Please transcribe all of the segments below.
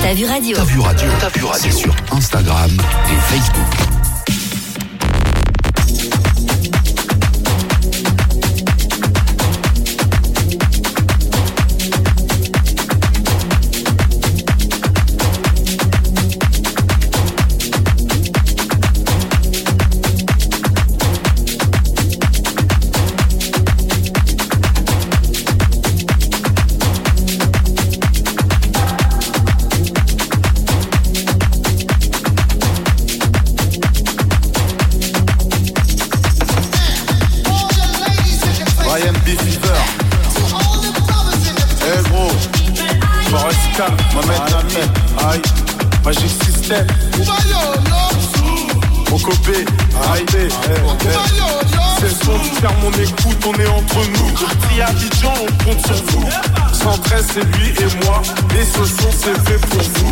T'as vu radio. T'as vu radio. C'est sur Instagram et Facebook. C'est lui et moi, et ce son c'est fait pour vous.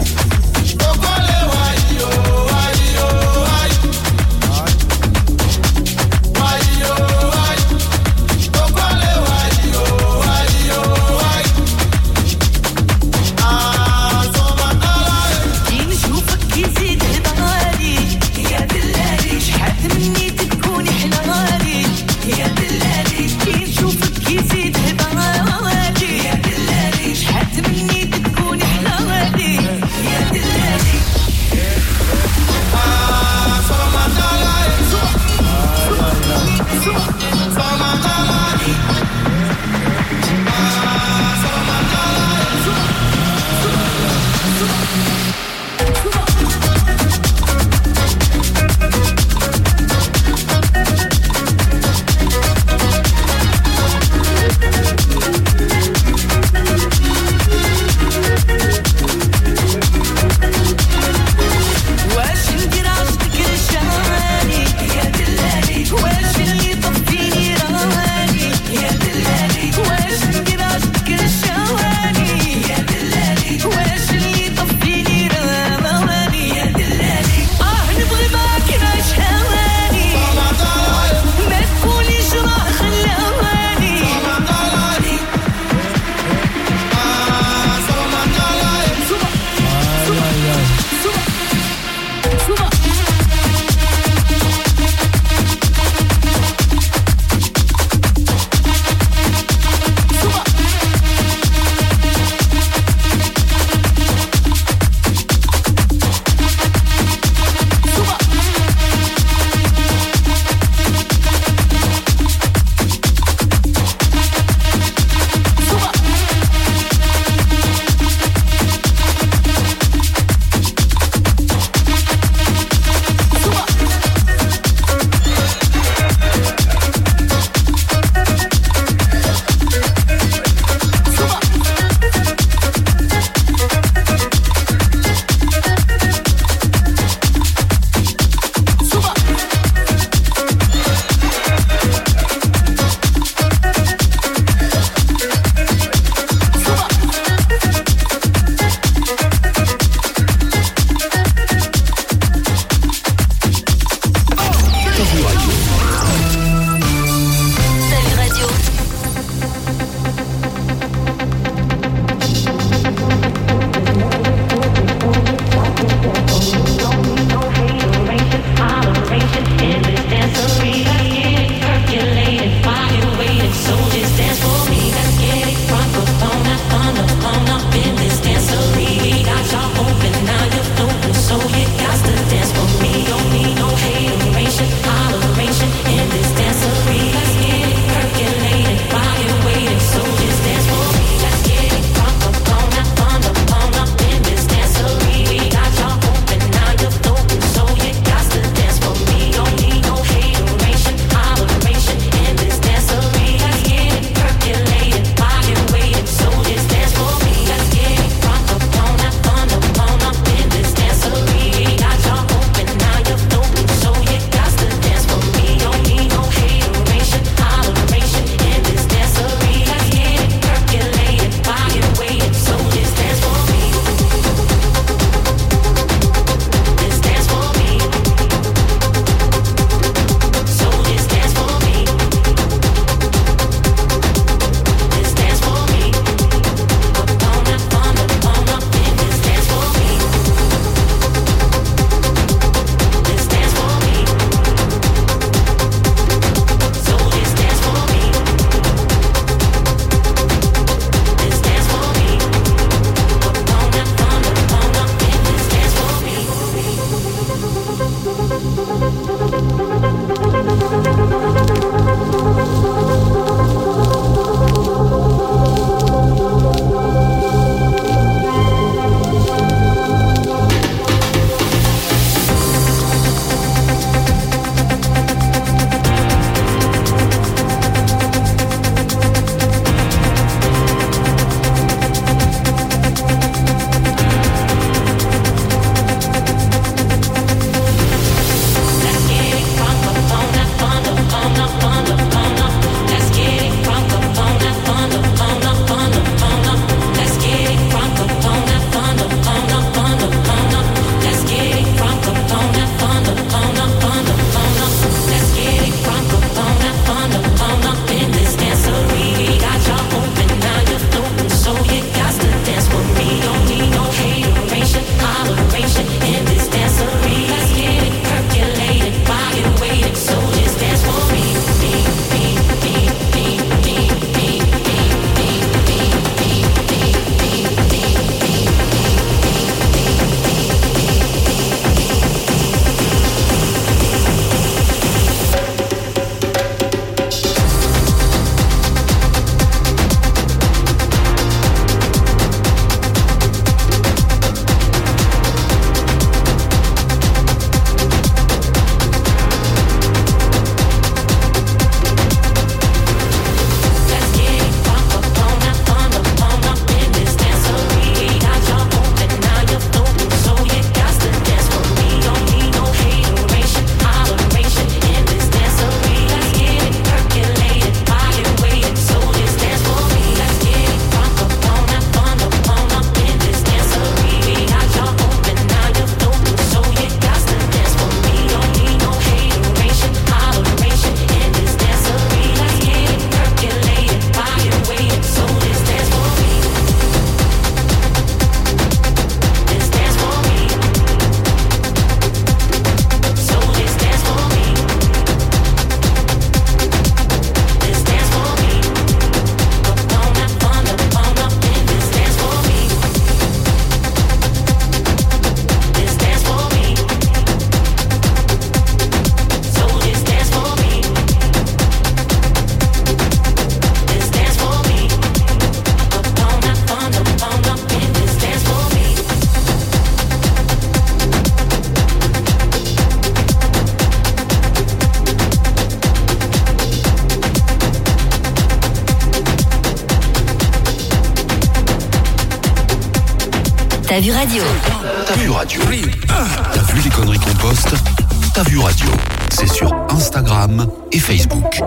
T'as vu radio. T'as vu radio. T'as vu les conneries qu'on poste. T'as vu radio. C'est sur Instagram et Facebook.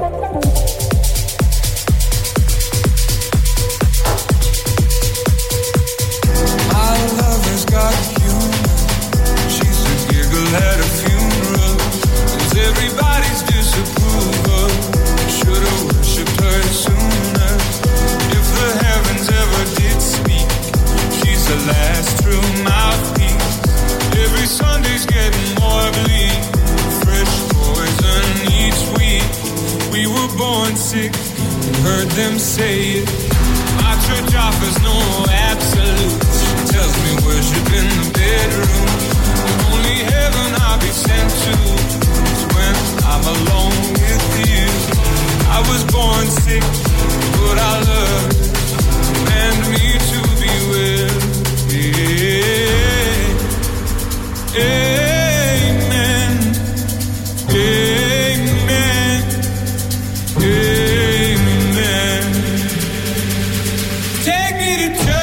At a funeral, it's everybody's disapproval. Should've worshipped her sooner. If the heavens ever did speak, she's the last true mouthpiece. Every Sunday's getting more bleak. Fresh poison each week. We were born sick and heard them say it. My church offers no absolutes. She tells me worship in the bedroom. Only heaven I'll be sent to is when I'm alone with you. I was born sick, but I love you. Command me to be with you. Amen. Amen. Amen. Take me to church.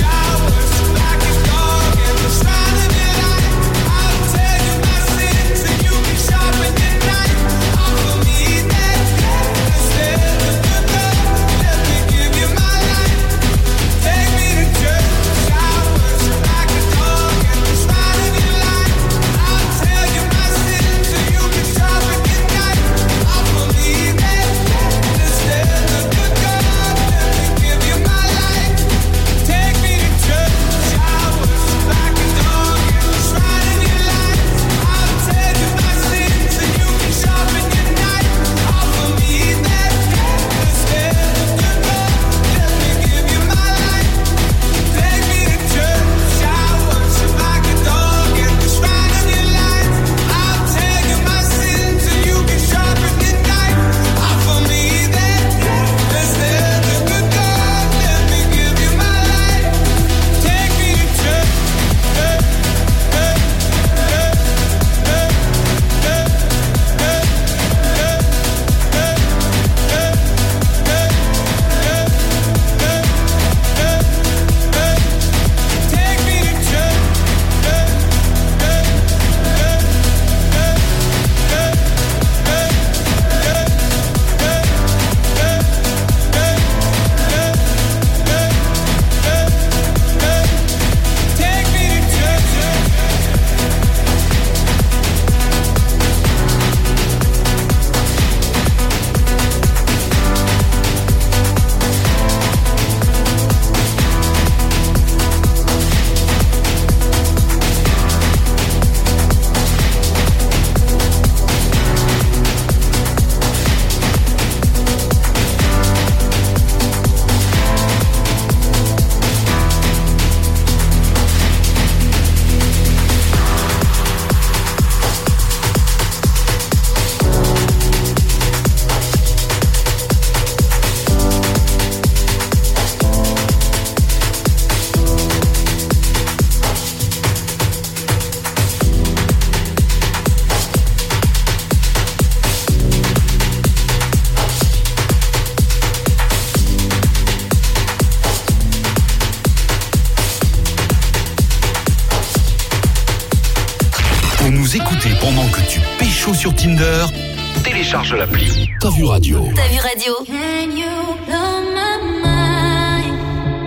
Sur Tinder, télécharge l'appli T'as vu radio. T'as vu radio. Can you blow my mind?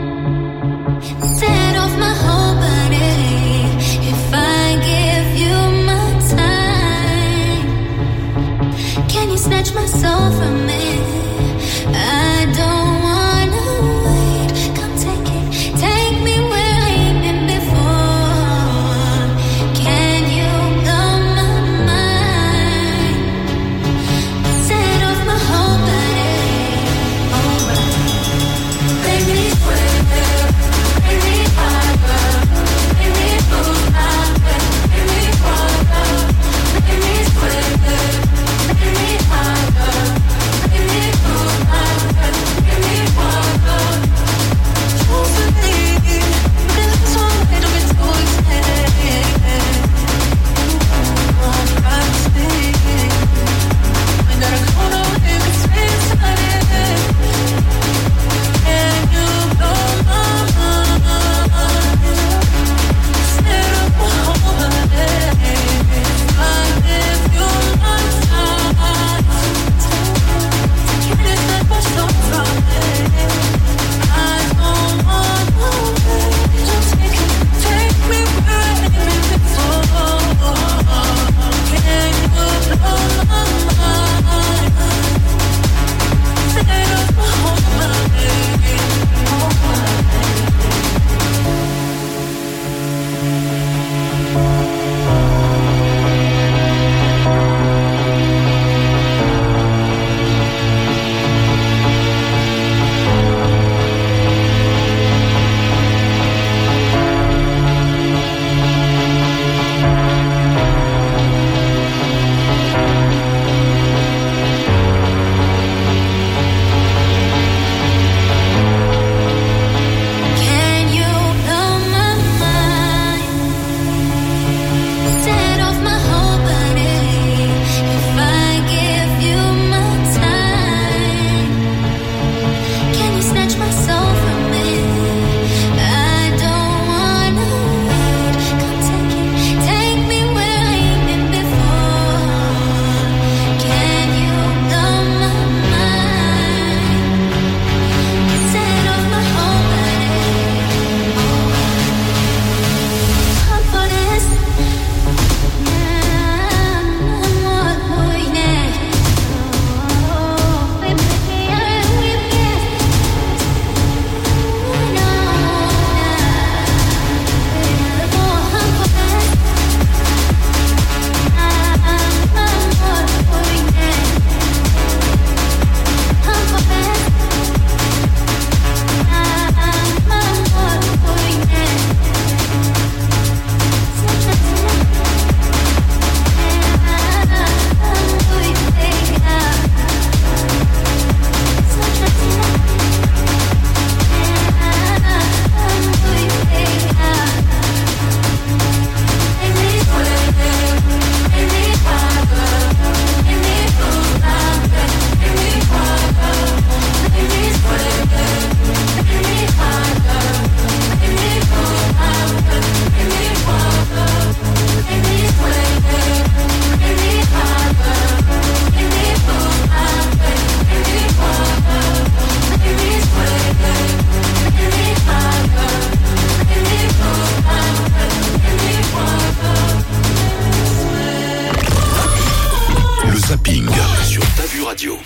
Set off my whole body. If I give you my time, can you snatch my soul from me? I don't wanna wait. Come take it, take me where I've been before. Can you blow my mind? Set off my whole body, whole body. Make me sweat, make me higher, make me move my head, make me walk up, make me sweat, make me higher.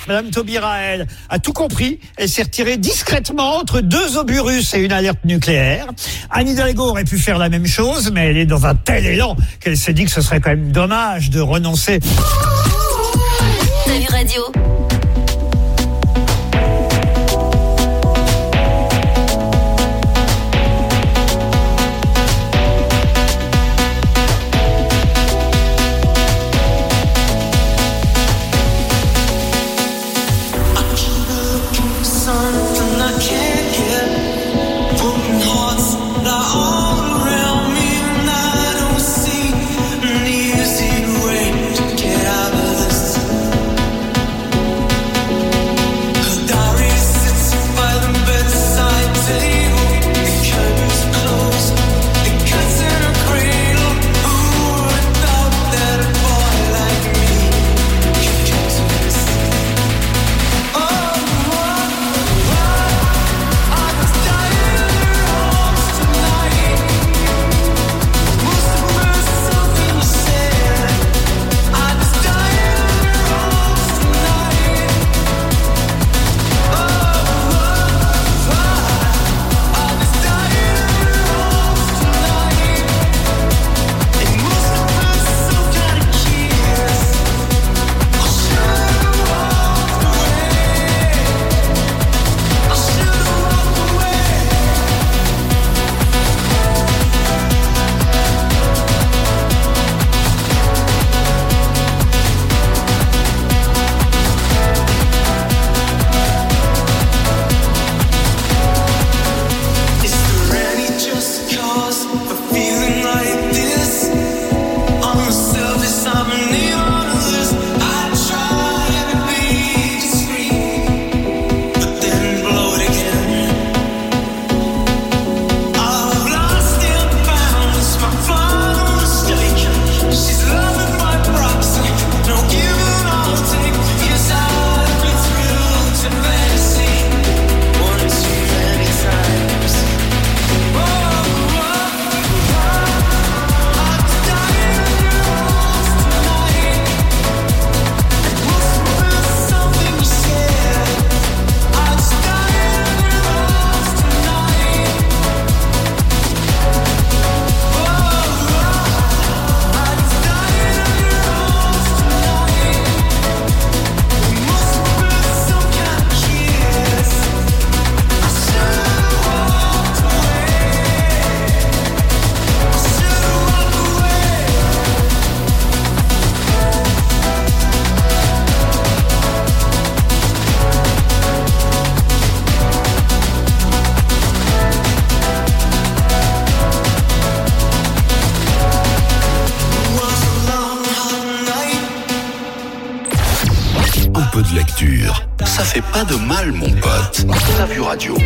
Madame Taubira, elle, a tout compris. Elle s'est retirée discrètement entre 2 obus russes et une alerte nucléaire. Anne Hidalgo aurait pu faire la même chose, mais elle est dans un tel élan qu'elle s'est dit que ce serait quand même dommage de renoncer. Salut Radio. Ça fait pas de mal, mon pote. T'as vu Radio.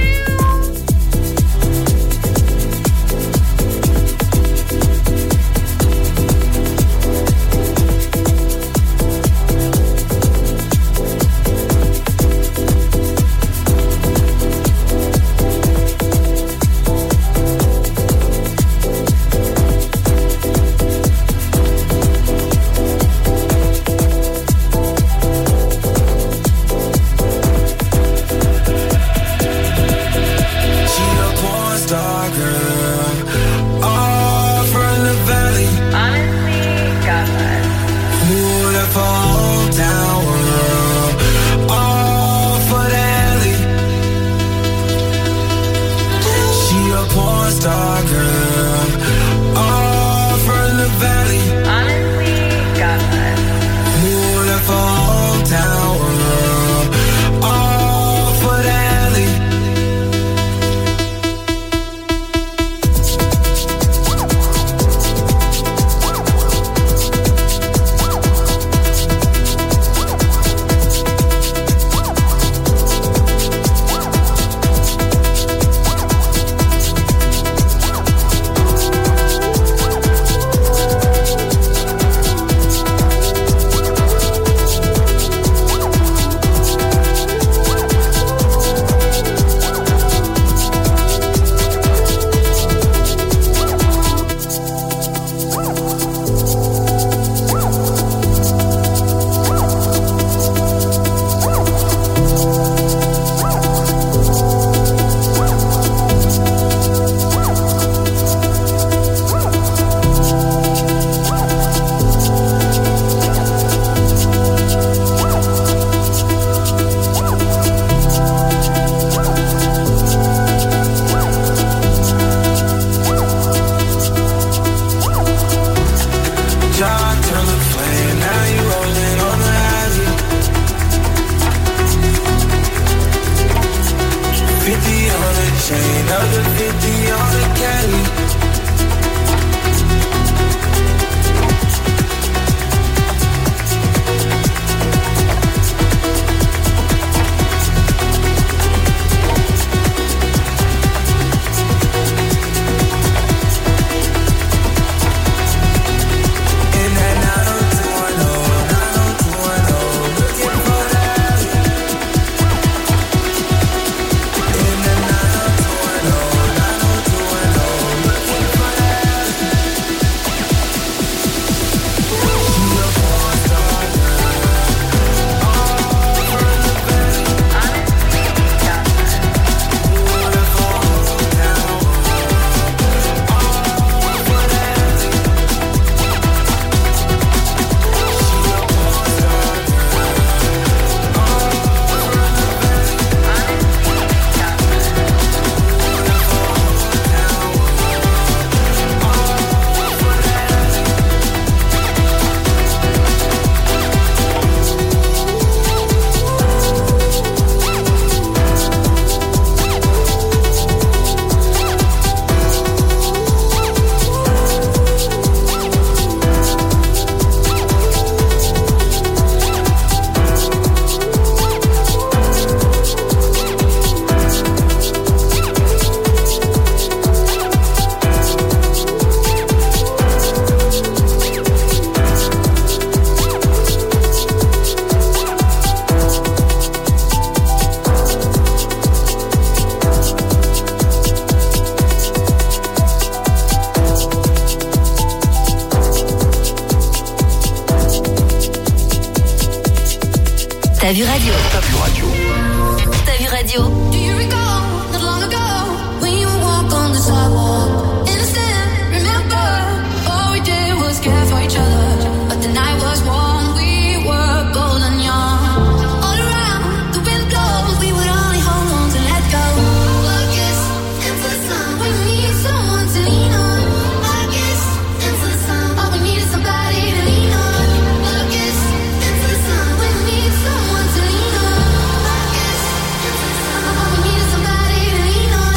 T'as vu radio. T'as vu radio. T'as vu radio. Do you recall not long ago when you walk on the sidewalk? Innocent, remember all we did was care for each other, but the night was warm. We were bold and young. All around the wind blows, we would only hold on to let go. I guess into the sun when we need someone to lean on. I guess into the sun, all we need is somebody to lean on. I guess into the sun when we need someone to lean on. I guess into the sun, all we need is somebody to lean on.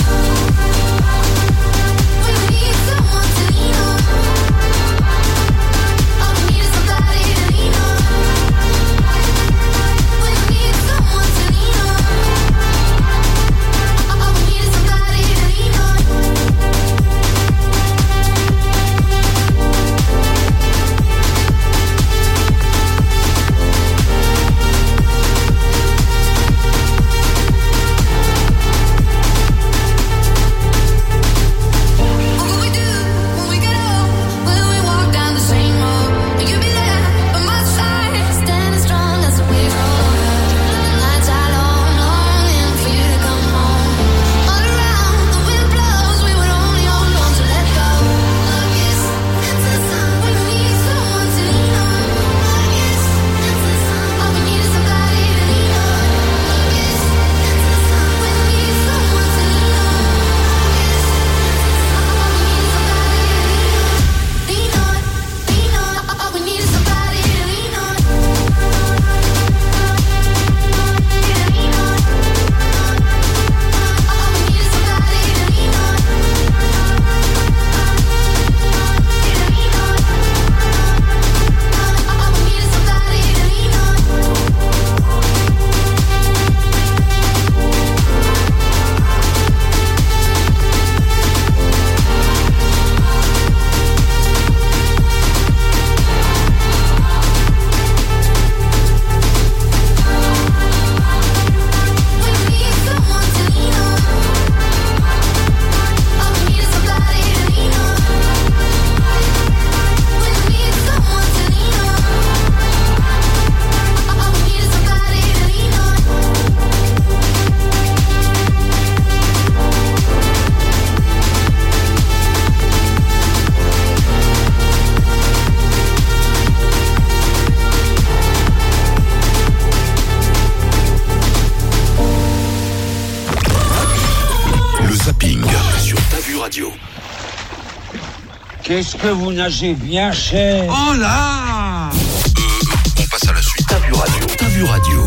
When we need someone to lean on. All we need is somebody to lean on. When we need someone to lean on. All we need is somebody to lean on. What will we do when we get old? Will we walk down the same road? Will you be there by my side, standing strong as the waves roll over? The nights are long, longing for you to come home. All around the wind blows, we would only hold on to let go. I guess into the sun when we need someone to lean on. I guess into the sun, all we need is somebody to lean on. I guess into the sun when we need someone to lean on. Lean on, lean on. All we need is somebody to lean on. Lean on. All we need is somebody to lean on. Lean on. All we need is somebody to lean on. When we need someone to lean on. All we need is somebody to lean on. When we need someone to lean on. All we need is somebody to lean on. Le zapping sur T'as vu radio. Qu'est-ce que vous nagez bien cher. Oh là! On passe à la suite. T'as vu radio. T'as vu radio.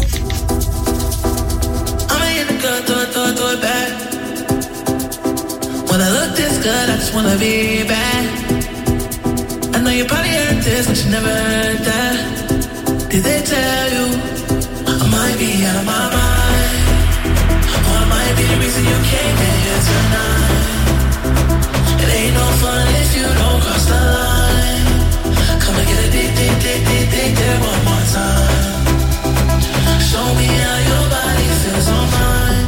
I'ma hit the good, do it back. When I look this good, I just wanna be back. I know you probably heard this, but you never heard that. Did they tell you I might be out of my mind? Or I might be the reason you came here tonight. It ain't no fun if you don't cross the line. Come and get a dig there one more time. Show me how your body feels on mine.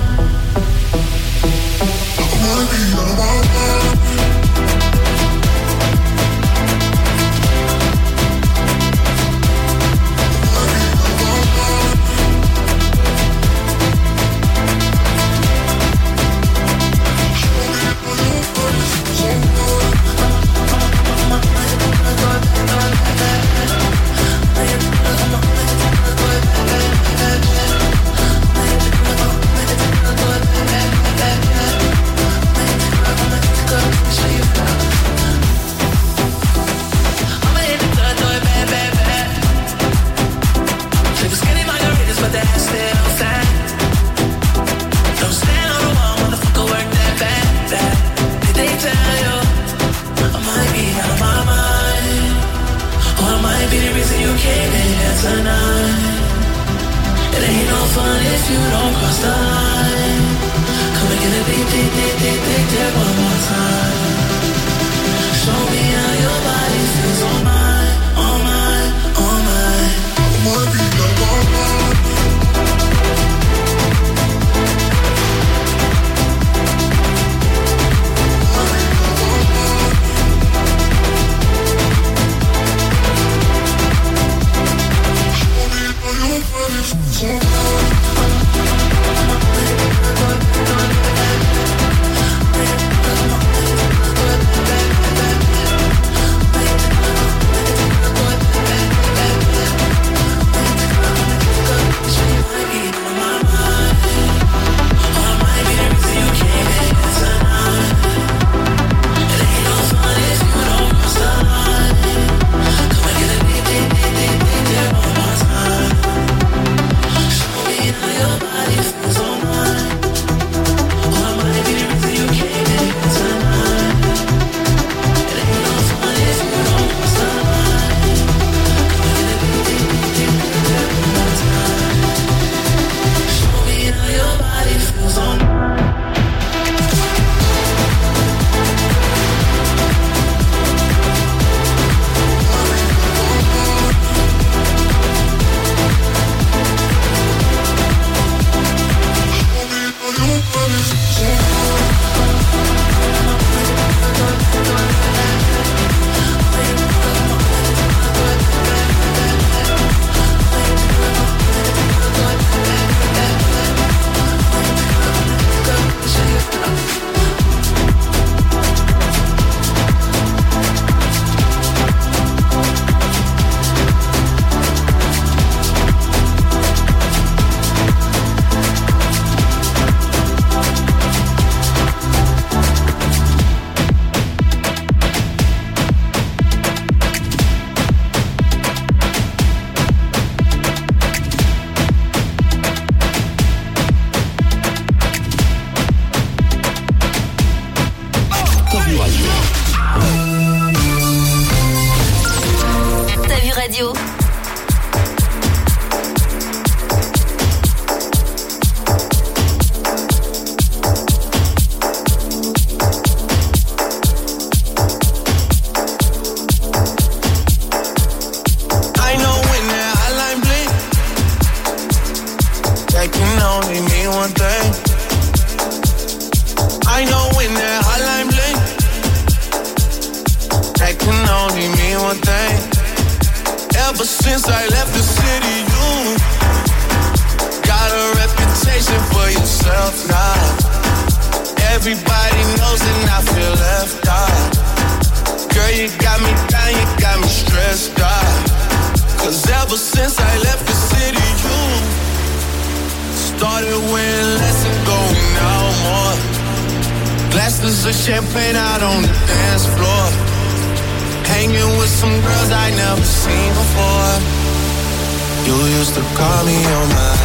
I might be out of my mind. Yeah. Vue Radio. T'as vu radio? Since I left the city, you got a reputation for yourself now. Everybody knows and I feel left out. Girl, you got me down, you got me stressed out. Cause ever since I left the city, you started wearing less and going out more. Glasses of champagne out on the dance floor. Hanging with some girls I never seen before. You used to call me on my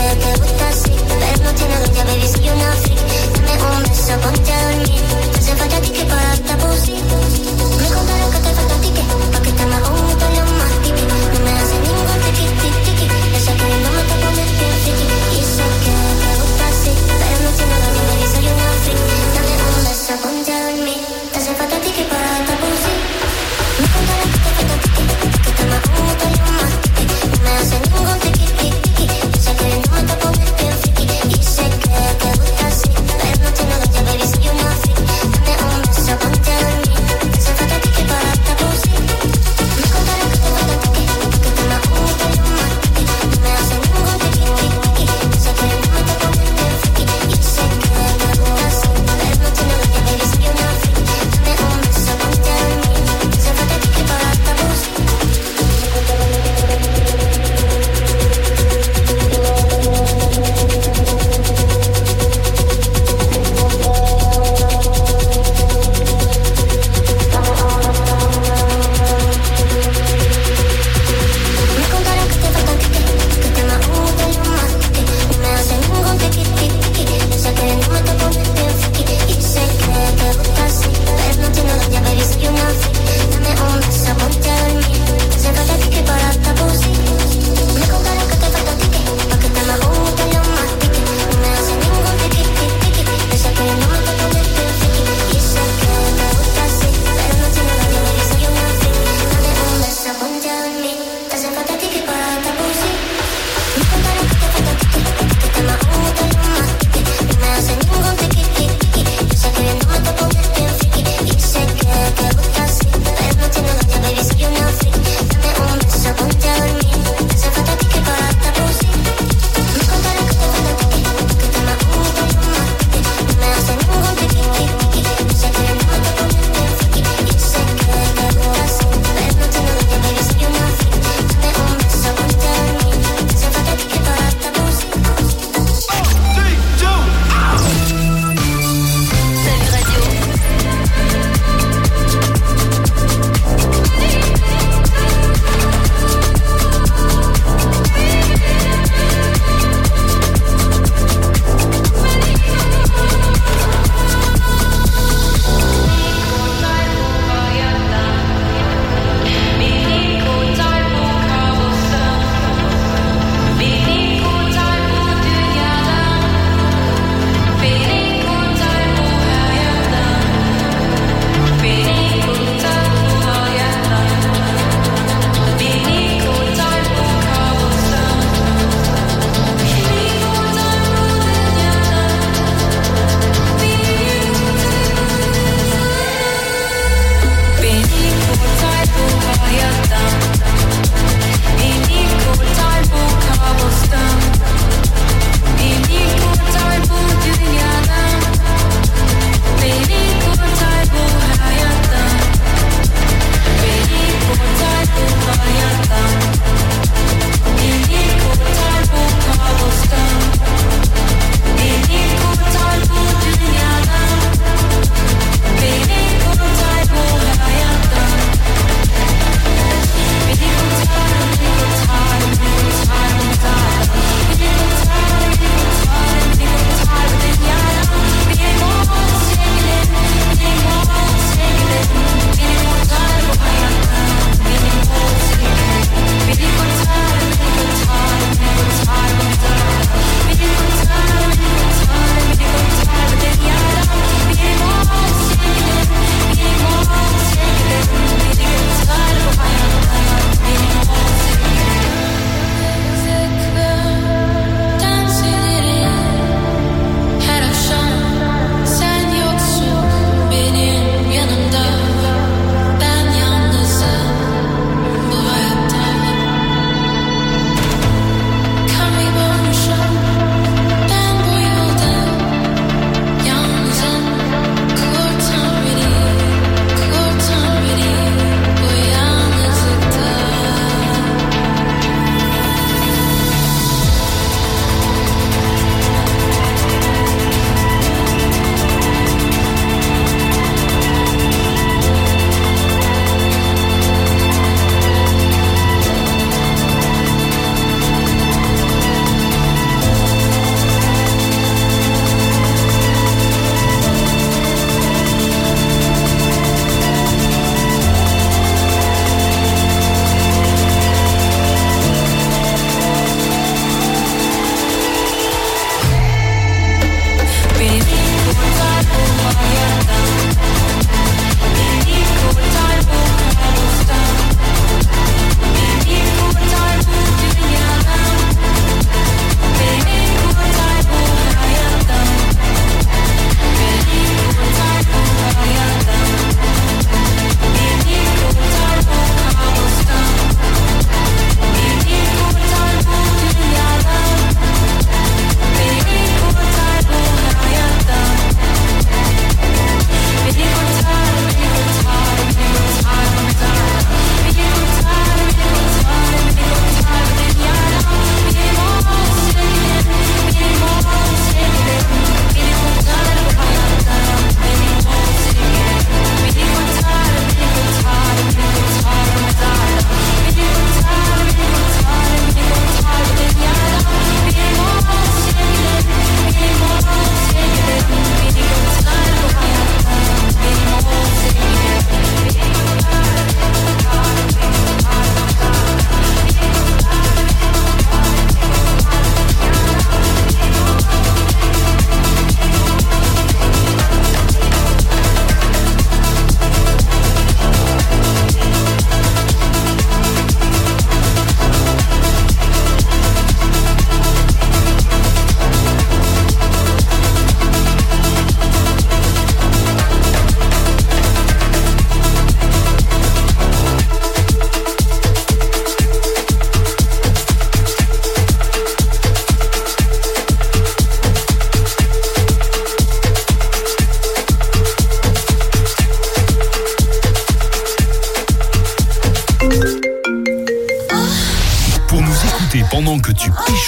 Ponte a dormir, no hace falta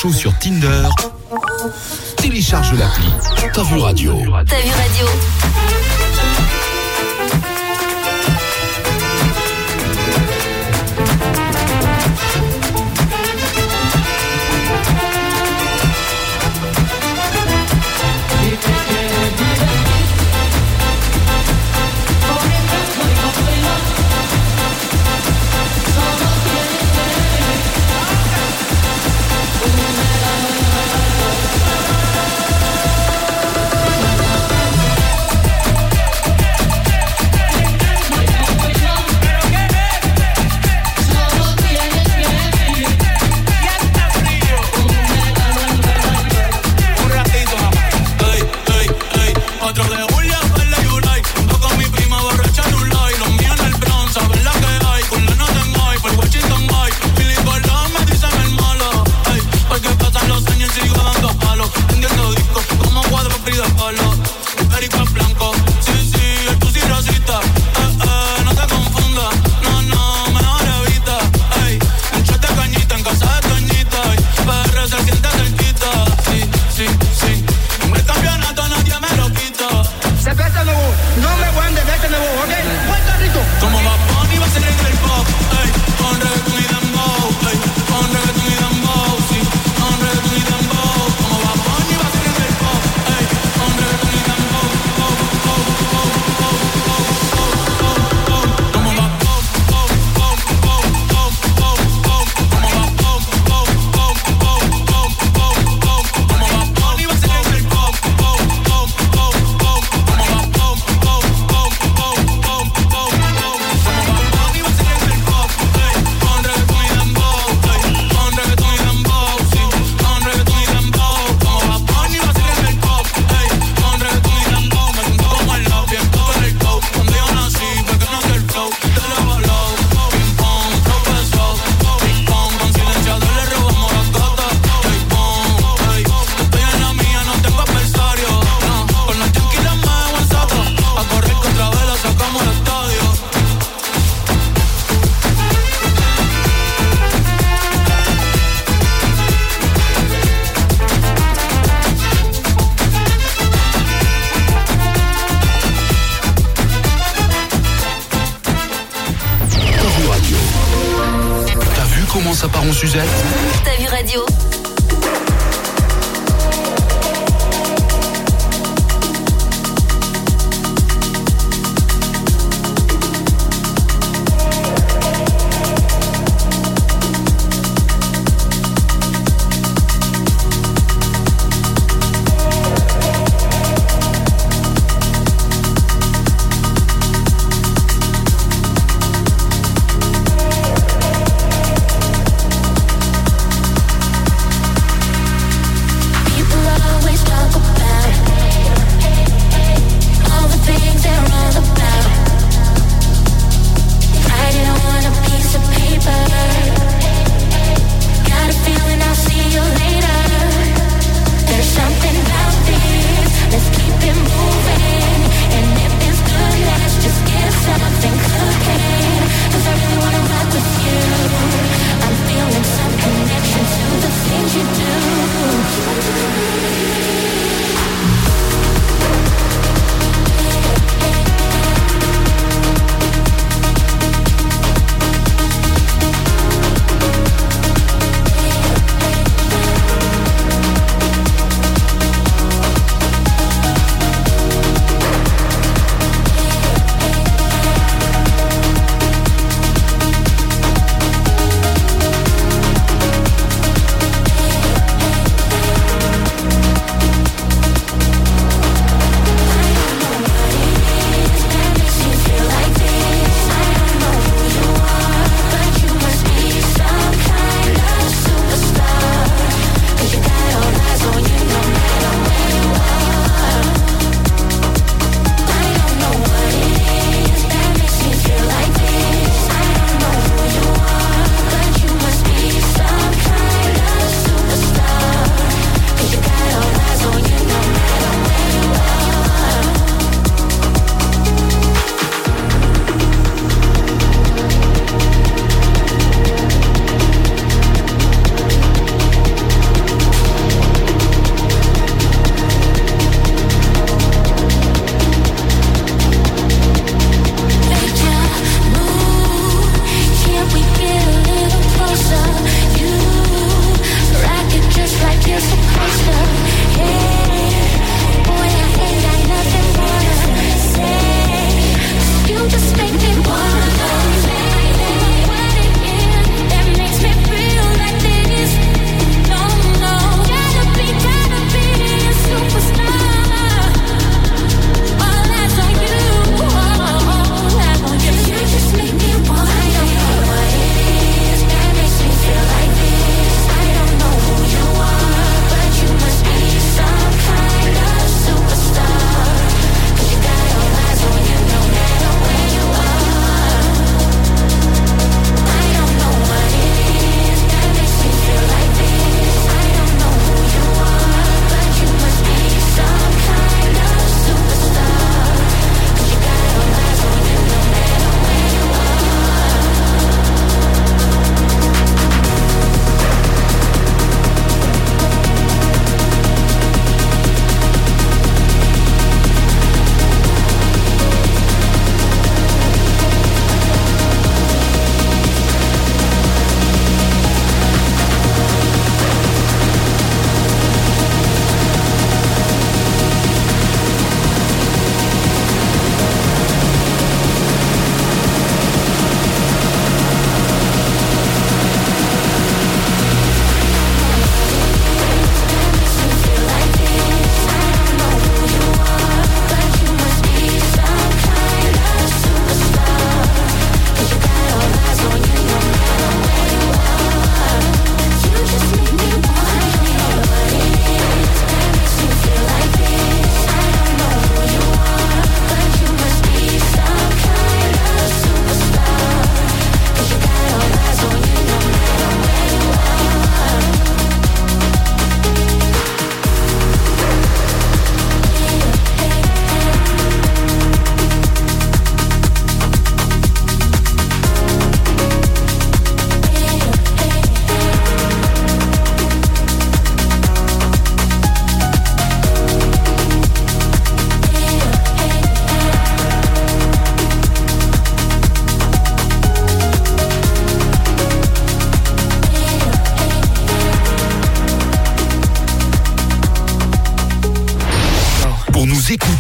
chaud sur Tinder, télécharge l'appli T'as vu radio. T'as vu radio. Ça part en Suzette. T'as vu radio.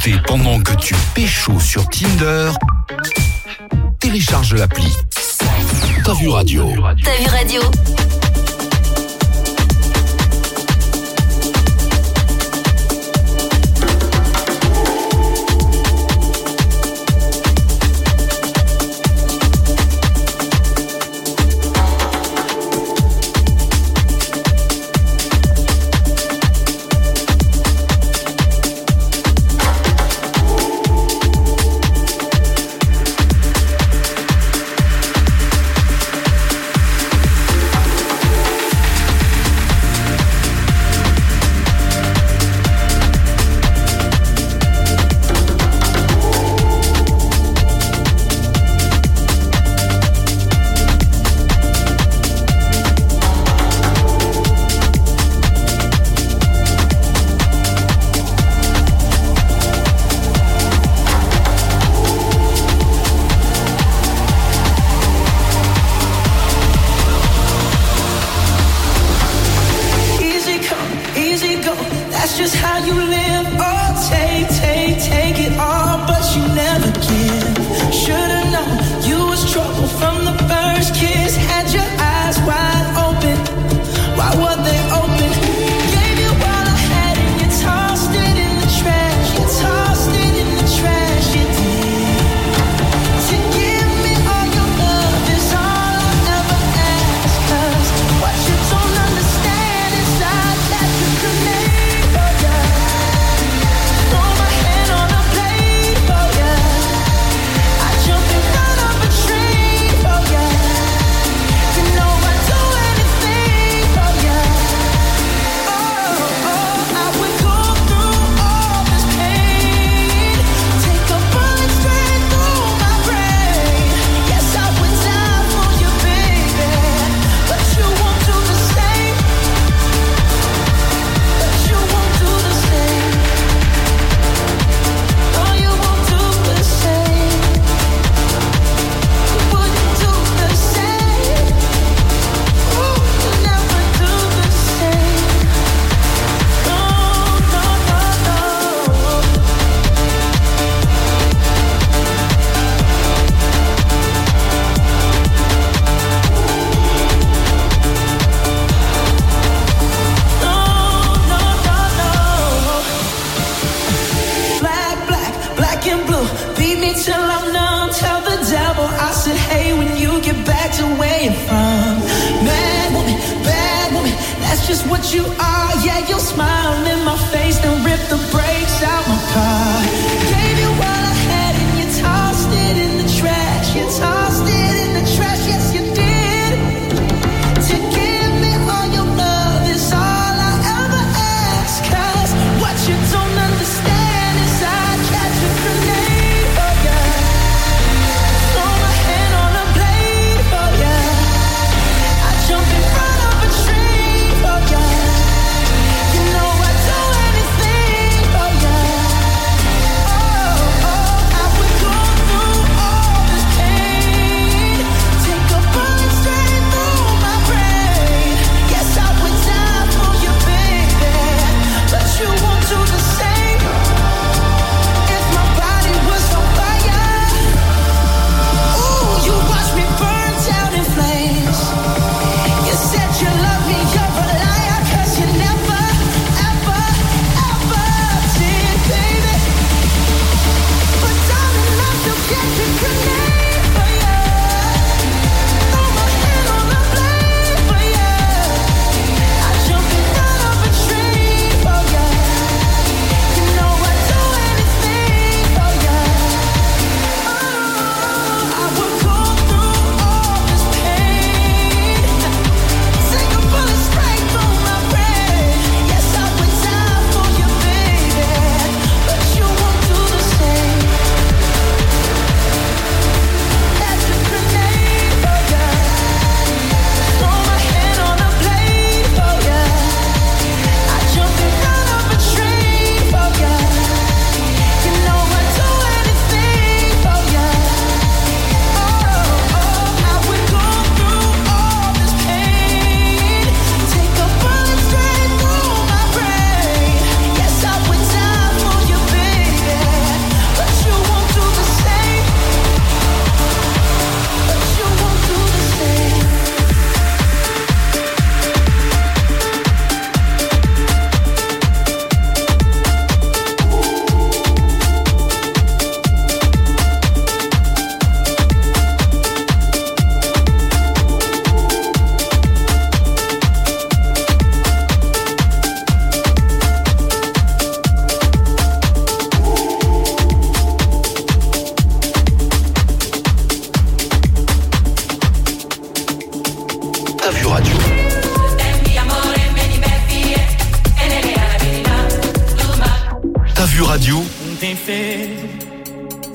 écouter pendant que tu pécho sur Tinder, télécharge l'appli T'as vu radio. T'as vu radio.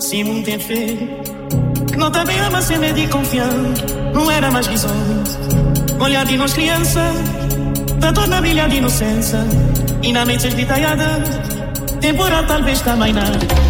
se muito tem feio. Não tá bem, mas sem medo de confiar. Não era mais risonhos. Olhar de nós criança, tá toda brilhar de inocência. E na mente detalhada, temporal talvez tá mais nada.